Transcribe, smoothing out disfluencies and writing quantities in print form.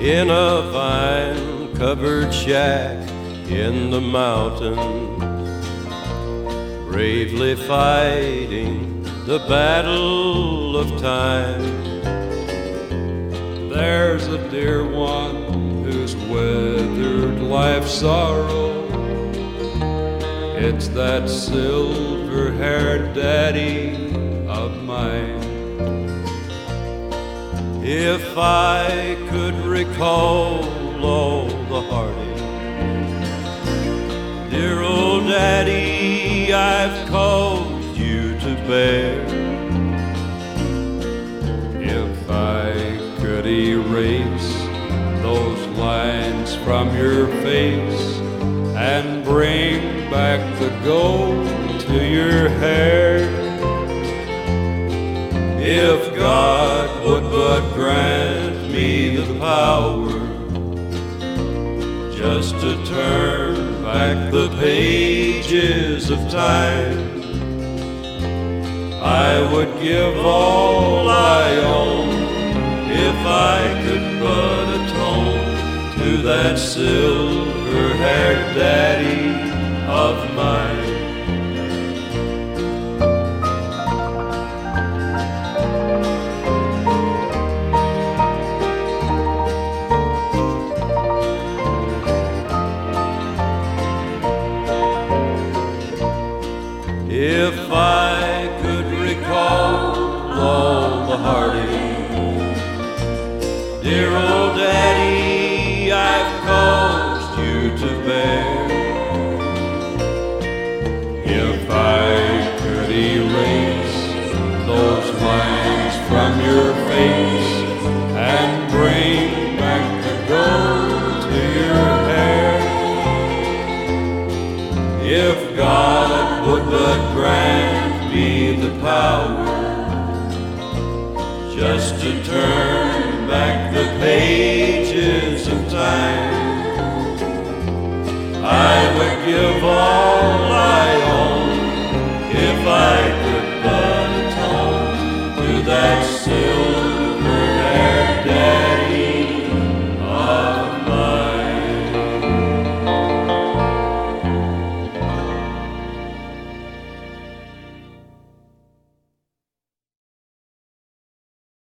in a vine-covered shack in the mountains, bravely fighting the battle of time. There's a dear one who's weathered life's sorrow. It's that silver-haired daddy of mine. If I could recall all the heartache, dear old daddy, I've caused you to bear. If I could erase those lines from your face and bring back the gold to your hair, if God would but grant me the power just to turn back the pages of time, I would give all I own if I could but atone to that silver-haired daddy of mine. If I could recall all the heartache, dear old daddy, I've caused you to bear. if I could erase those lines from your face and bring back the gold to your hair, if God would but grant me the power just to turn back the page